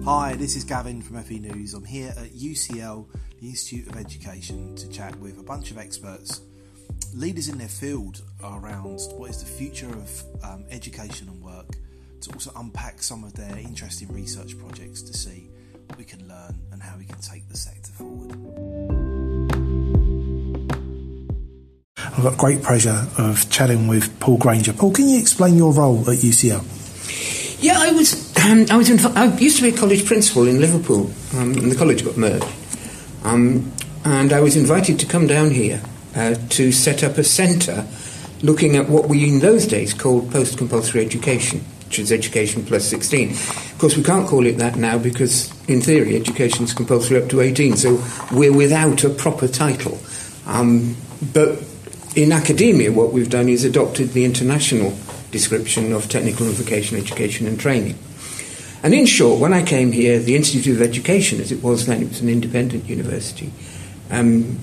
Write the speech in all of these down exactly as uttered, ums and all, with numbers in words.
Hi, this is Gavin from F E News. I'm here at U C L, the Institute of Education, to chat with a bunch of experts, leaders in their field around what is the future of um, education and work, to also unpack some of their interesting research projects to see what we can learn and how we can take the sector forward. I've got great pleasure of chatting with Paul Granger. Paul, can you explain your role at U C L? Yeah, I was. Um, I was. Inv- I used to be a college principal in Liverpool, um, and the college got merged. Um, and I was invited to come down here uh, to set up a centre looking at what we in those days called post-compulsory education, which is education plus sixteen. Of course, we can't call it that now because, in theory, education is compulsory up to eighteen, so we're without a proper title. Um, but in academia, what we've done is adopted the international description of technical and vocational education and training. And in short, when I came here, the Institute of Education, as it was then, it was an independent university, um,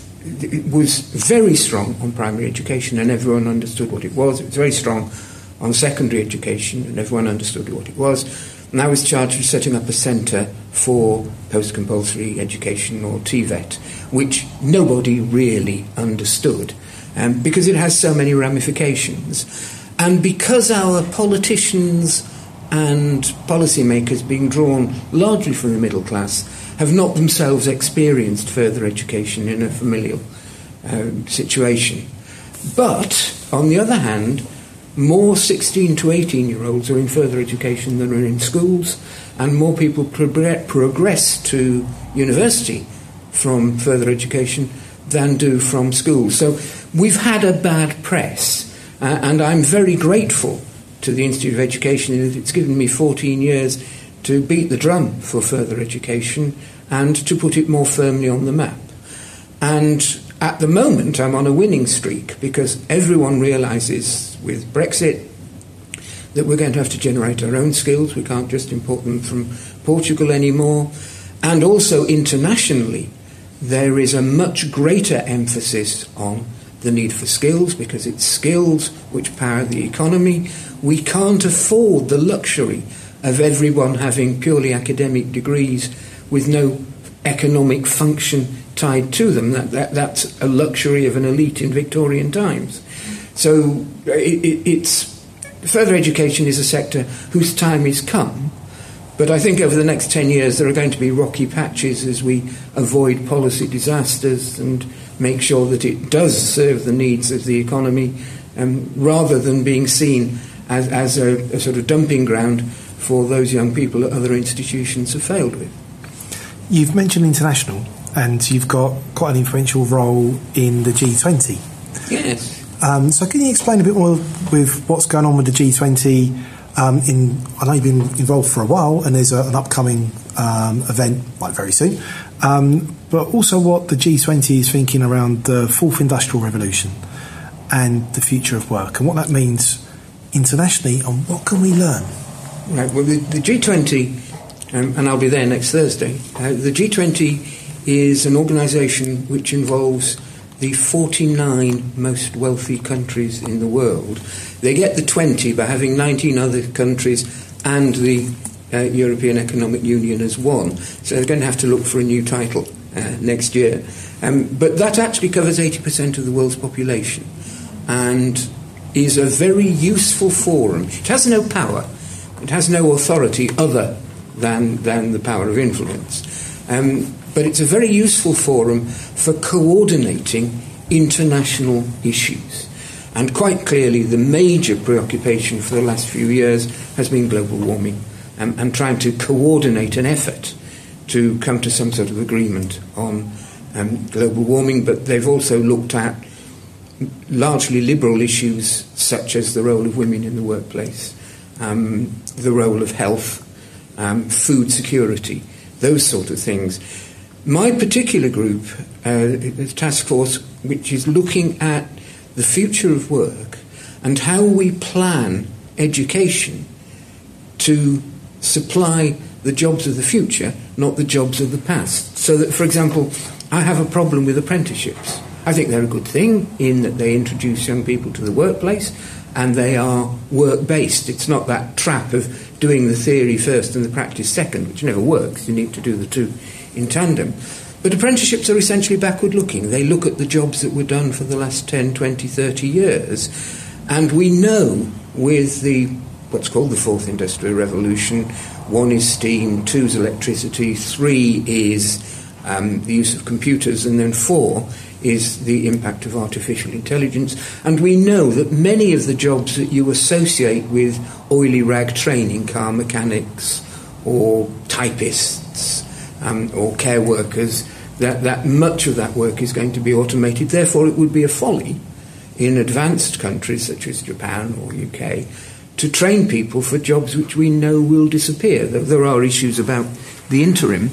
it was very strong on primary education and everyone understood what it was. It was very strong on secondary education and everyone understood what it was. And I was charged with setting up a centre for post-compulsory education, or T VET, which nobody really understood um, because it has so many ramifications. And because our politicians and policymakers, being drawn largely from the middle class, have not themselves experienced further education in a familial uh, situation. But, on the other hand, more sixteen to eighteen-year-olds are in further education than are in schools, and more people progr- progress to university from further education than do from schools. So we've had a bad press. Uh, and I'm very grateful to the Institute of Education in that it's given me fourteen years to beat the drum for further education and to put it more firmly on the map. And at the moment I'm on a winning streak because everyone realises with Brexit that we're going to have to generate our own skills. We can't just import them from Portugal anymore. And also internationally there is a much greater emphasis on the need for skills, because it's skills which power the economy. We can't afford the luxury of everyone having purely academic degrees with no economic function tied to them. That, that that's a luxury of an elite in Victorian times. So it, it, it's further education is a sector whose time is come. But I think over the next ten years there are going to be rocky patches as we avoid policy disasters and make sure that it does serve the needs of the economy, um, rather than being seen as, as a, a sort of dumping ground for those young people that other institutions have failed with. You've mentioned international, and you've got quite an influential role in the G twenty. Yes. Um, so can you explain a bit more with what's going on with the G twenty? Um, in, I know you've been involved for a while, and there's a, an upcoming um, event, like very soon, um, but also what the G twenty is thinking around the fourth industrial revolution and the future of work, and what that means internationally, and what can we learn? Right, well, the, the G twenty, um, and I'll be there next Thursday, uh, the G twenty is an organisation which involves the forty-nine most wealthy countries in the world. They get the twenty by having nineteen other countries and the uh, European Economic Union as one. So they're going to have to look for a new title uh, next year. Um, but that actually covers eighty percent of the world's population and is a very useful forum. It has no power. It has no authority other than, than the power of influence. Um, but it's a very useful forum for coordinating international issues. And quite clearly, the major preoccupation for the last few years has been global warming and, and trying to coordinate an effort to come to some sort of agreement on um, global warming. But they've also looked at largely liberal issues such as the role of women in the workplace, um, the role of health, um, food security, those sort of things. My particular group, uh, the task force, which is looking at the future of work and how we plan education to supply the jobs of the future, not the jobs of the past. So that, for example, I have a problem with apprenticeships. I think they're a good thing in that they introduce young people to the workplace and they are work-based. It's not that trap of doing the theory first and the practice second, which never works. You need to do the two in tandem. But apprenticeships are essentially backward-looking. They look at the jobs that were done for the last ten, twenty, thirty years, and we know with the what's called the Fourth Industrial Revolution, one is steam, two is electricity, three is um, the use of computers, and then four is the impact of artificial intelligence. And we know that many of the jobs that you associate with oily rag training, car mechanics or typists um, or care workers, that, that much of that work is going to be automated. Therefore, it would be a folly in advanced countries such as Japan or U K to train people for jobs which we know will disappear. There are issues about the interim.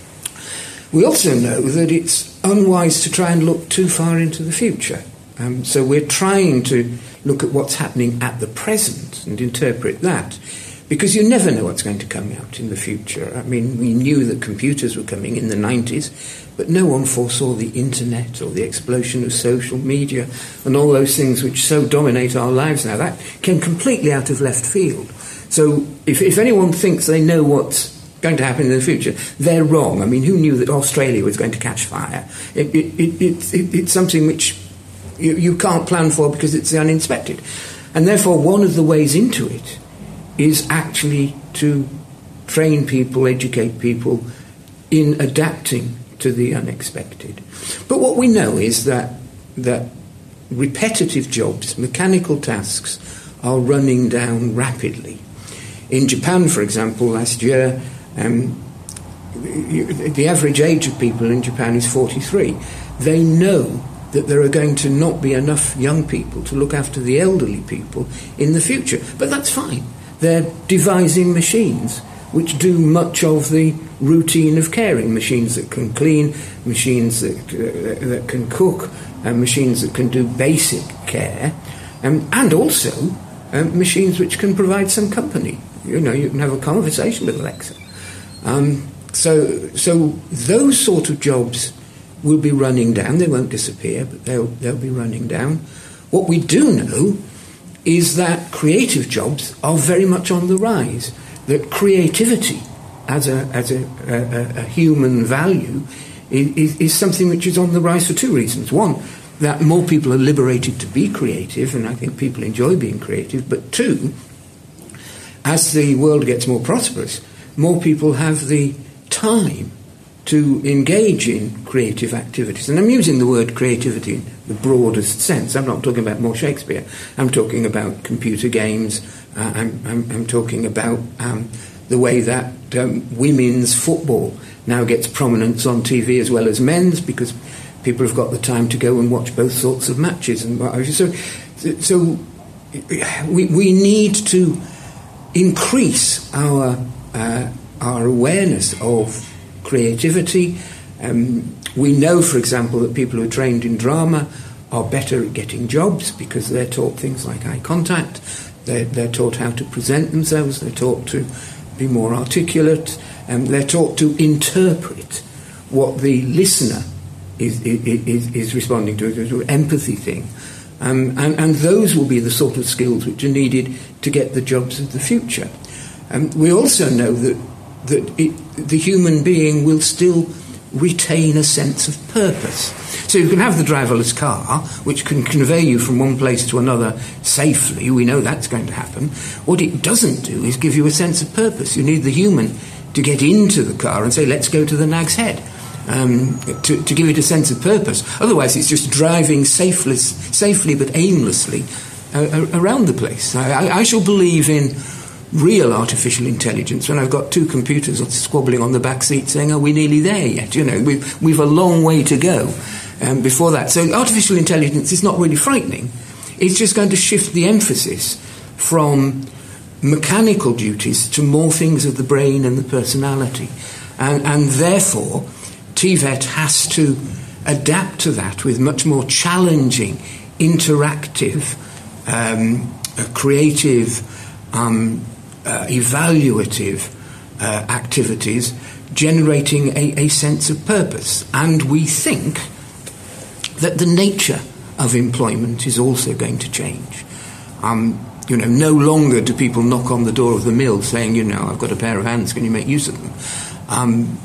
We also know that it's unwise to try and look too far into the future. Um, so we're trying to look at what's happening at the present and interpret that, because you never know what's going to come out in the future. I mean, we knew that computers were coming in the nineties, but no one foresaw the internet or the explosion of social media and all those things which so dominate our lives now. That came completely out of left field. So if, if anyone thinks they know what's going to happen in the future, they're wrong. I mean, who knew that Australia was going to catch fire? It, it, it, it, it, it's something which you, you can't plan for because it's the unexpected. And therefore, one of the ways into it is actually to train people, educate people in adapting to the unexpected. But what we know is that that repetitive jobs, mechanical tasks, are running down rapidly. In Japan, for example, last year, um, the average age of people in Japan is forty-three. They know that there are going to not be enough young people to look after the elderly people in the future. But that's fine. They're devising machines which do much of the routine of caring, machines that can clean, machines that, uh, that can cook, and machines that can do basic care, um, and also um, machines which can provide some company. You know, you can have a conversation with Alexa. Um, so, so those sort of jobs will be running down. They won't disappear, but they'll, they'll be running down. What we do know is that creative jobs are very much on the rise. That creativity as a as a, a, a human value is, is something which is on the rise for two reasons. One, that more people are liberated to be creative, and I think people enjoy being creative. But two, as the world gets more prosperous, more people have the time to engage in creative activities. And I'm using the word creativity in the broadest sense. I'm not talking about more Shakespeare. I'm talking about computer games. Uh, I'm, I'm, I'm talking about um, the way that um, women's football now gets prominence on T V as well as men's, because people have got the time to go and watch both sorts of matches. And so, so we, we need to increase our uh, our awareness of creativity. Um, we know, for example, that people who are trained in drama are better at getting jobs because they're taught things like eye contact. They're, they're taught how to present themselves. They're taught to be more articulate. And they're taught to interpret what the listener is, is, is responding to, an empathy thing. Um, and, and those will be the sort of skills which are needed to get the jobs of the future. Um, we also know that that it, the human being will still retain a sense of purpose. So you can have the driverless car, which can convey you from one place to another safely. We know that's going to happen. What it doesn't do is give you a sense of purpose. You need the human to get into the car and say, let's go to the Nag's Head, um, to, to give it a sense of purpose. Otherwise, it's just driving safeless, safely but aimlessly uh, around the place. I, I shall believe in real artificial intelligence when I've got two computers squabbling on the back seat saying, are we nearly there yet? You know, we've, we've a long way to go um, before that. So artificial intelligence is not really frightening. It's just going to shift the emphasis from mechanical duties to more things of the brain and the personality. And, and therefore, T V E T has to adapt to that with much more challenging, interactive, um, uh, creative, um, Uh, evaluative uh, activities, generating a, a sense of purpose. And we think that the nature of employment is also going to change. Um, you know, no longer do people knock on the door of the mill saying, you know, I've got a pair of hands, can you make use of them? Um,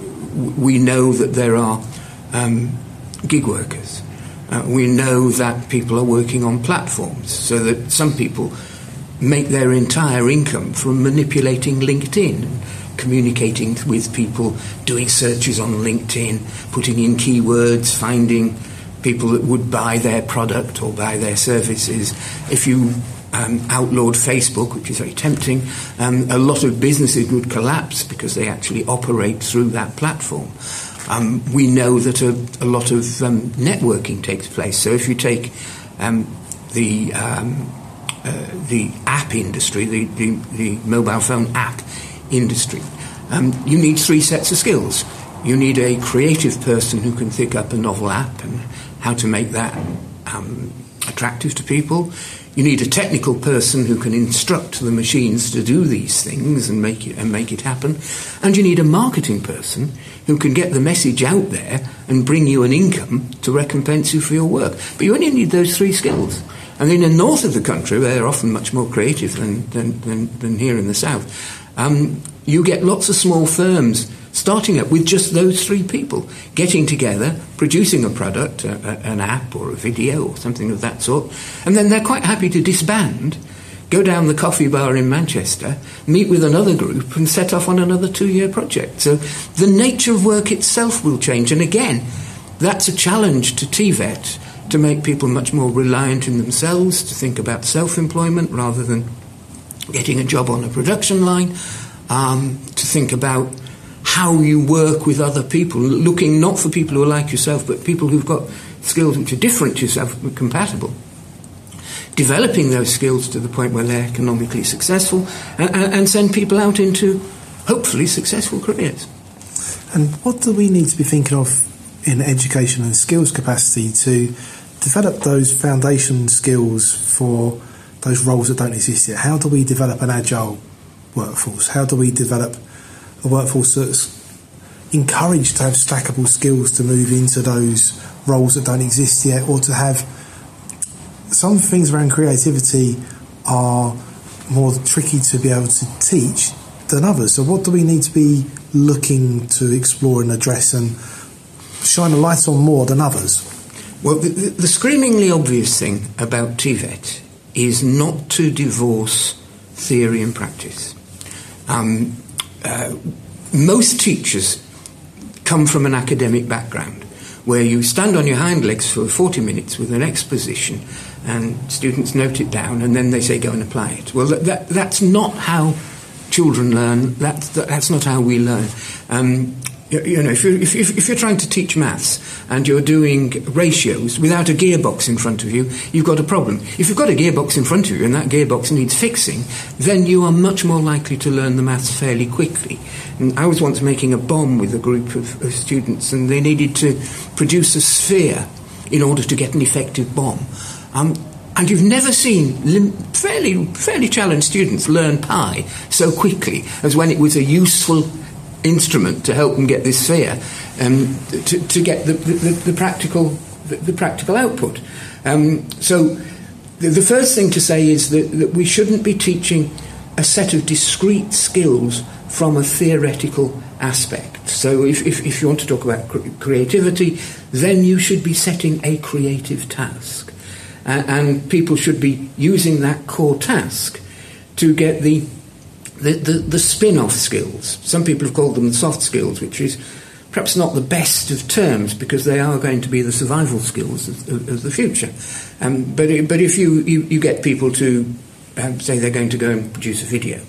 we know that there are um, gig workers. Uh, we know that people are working on platforms, so that some people make their entire income from manipulating LinkedIn, communicating with people, doing searches on LinkedIn, putting in keywords, finding people that would buy their product or buy their services. If you um, outlawed Facebook, which is very tempting, um, a lot of businesses would collapse because they actually operate through that platform. Um, we know that a, a lot of um, networking takes place. So if you take um, the um, uh, the app industry, the, the, the mobile phone app industry, um, you need three sets of skills. You need a creative person who can think up a novel app and how to make that um, attractive to people. You need a technical person who can instruct the machines to do these things and make it and make it happen. And you need a marketing person who can get the message out there and bring you an income to recompense you for your work. But you only need those three skills. And in the north of the country, where they're often much more creative than than, than, than here in the south, um, you get lots of small firms starting up with just those three people, getting together, producing a product, a, a, an app or a video or something of that sort, and then they're quite happy to disband, go down the coffee bar in Manchester, meet with another group and set off on another two-year project. So the nature of work itself will change, and again, that's a challenge to T V E T, to make people much more reliant in themselves, to think about self-employment rather than getting a job on a production line, um, to think about how you work with other people, looking not for people who are like yourself, but people who've got skills which are different to yourself, but compatible. Developing those skills to the point where they're economically successful, and, and send people out into, hopefully, successful careers. And what do we need to be thinking of in education and skills capacity to develop those foundation skills for those roles that don't exist yet? How do we develop an agile workforce? How do we develop a workforce that's encouraged to have stackable skills to move into those roles that don't exist yet, or to have some things around creativity are more tricky to be able to teach than others? So what do we need to be looking to explore and address and shine a light on more than others? Well, the, the screamingly obvious thing about T V E T is not to divorce theory and practice. Um, uh, most teachers come from an academic background where you stand on your hind legs for forty minutes with an exposition and students note it down and then they say go and apply it. Well, that, that, that's not how children learn. That's, that, that's not how we learn. Um, You, you know, if you're, if, if you're trying to teach maths and you're doing ratios without a gearbox in front of you, you've got a problem. If you've got a gearbox in front of you and that gearbox needs fixing, then you are much more likely to learn the maths fairly quickly. And I was once making a bomb with a group of, of students, and they needed to produce a sphere in order to get an effective bomb. Um, and you've never seen lim- fairly, fairly challenged students learn pi so quickly as when it was a useful instrument to help them get this sphere, um, to, to get the, the, the practical the, the practical output. Um, so the, the first thing to say is that, that we shouldn't be teaching a set of discrete skills from a theoretical aspect. So if, if, if you want to talk about cre- creativity, then you should be setting a creative task. Uh, and people should be using that core task to get the The, the, the spin-off skills. Some people have called them the soft skills, which is perhaps not the best of terms because they are going to be the survival skills of, of, of the future. Um, but but if you, you, you get people to um, say they're going to go and produce a video,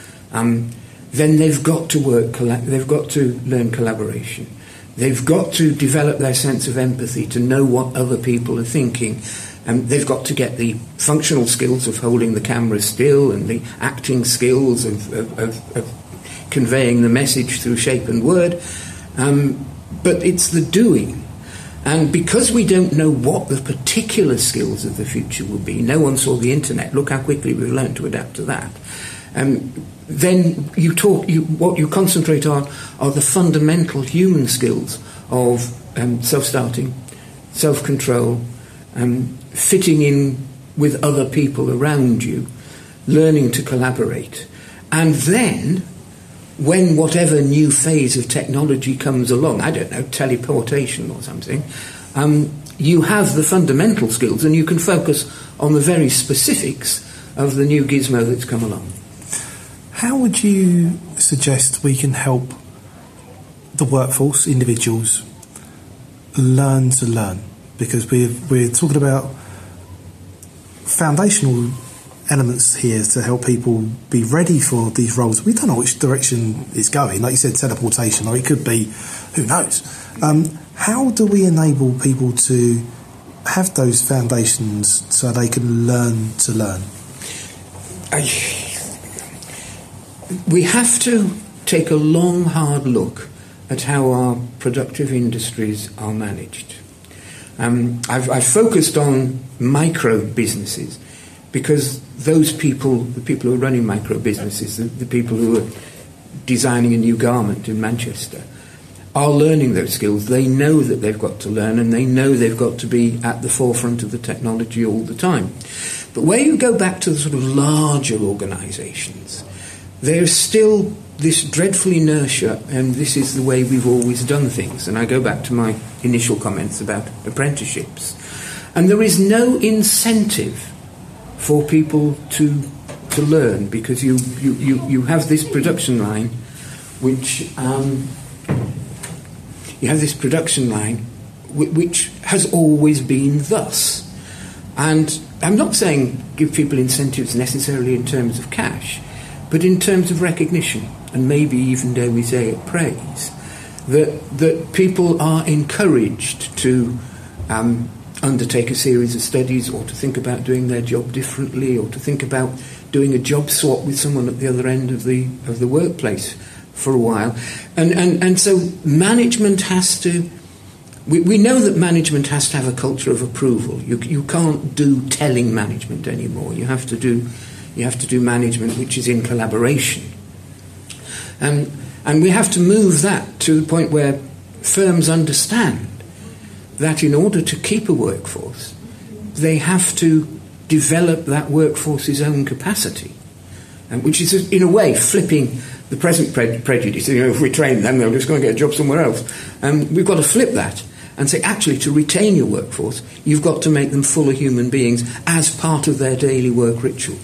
um, then they've got to work. Colla- they've got to learn collaboration. They've got to develop their sense of empathy to know what other people are thinking. Um, they've got to get the functional skills of holding the camera still and the acting skills of, of, of, of conveying the message through shape and word. Um, but it's the doing. And because we don't know what the particular skills of the future will be, no one saw the internet, look how quickly we've learned to adapt to that, um, then you talk, you, what you concentrate on are the fundamental human skills of um, self-starting, self-control, um, fitting in with other people around you, learning to collaborate. And then, when whatever new phase of technology comes along, I don't know, teleportation or something, um, you have the fundamental skills and you can focus on the very specifics of the new gizmo that's come along. How would you suggest we can help the workforce, individuals, learn to learn? Because we're, we're talking about foundational elements here to help people be ready for these roles. We don't know which direction it's going. Like you said, teleportation, or it could be, who knows. Um, how do we enable people to have those foundations so they can learn to learn? I, we have to take a long, hard look at how our productive industries are managed. Um, I've, I've focused on micro businesses because those people, the people who are running micro businesses, the, the people who are designing a new garment in Manchester, are learning those skills. They know that they've got to learn, and they know they've got to be at the forefront of the technology all the time. But where you go back to the sort of larger organisations, there's still this dreadful inertia, and this is the way we've always done things. And I go back to my initial comments about apprenticeships. And there is no incentive for people to to learn, because you, you, you, you have this production line which um, you have this production line which has always been thus. And I'm not saying give people incentives necessarily in terms of cash, but in terms of recognition, and maybe even, dare we say it, praise, that that people are encouraged to um, undertake a series of studies, or to think about doing their job differently, or to think about doing a job swap with someone at the other end of the of the workplace for a while. And and, and so management has to, we, we know that management has to have a culture of approval. You you can't do telling management anymore. You have to do you have to do management which is in collaboration. Um, and we have to move that to the point where firms understand that in order to keep a workforce, they have to develop that workforce's own capacity, and which is, in a way, flipping the present pre- prejudice. You know, if we train them, they'll just go and get a job somewhere else. Um, we've got to flip that and say, actually, to retain your workforce, you've got to make them fuller human beings as part of their daily work ritual.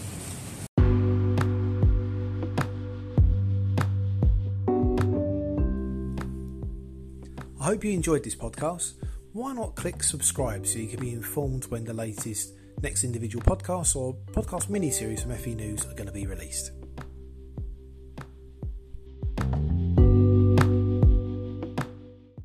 I hope you enjoyed this podcast. Why not click subscribe so you can be informed when the latest Next Individual podcast or podcast mini-series from F E News are going to be released.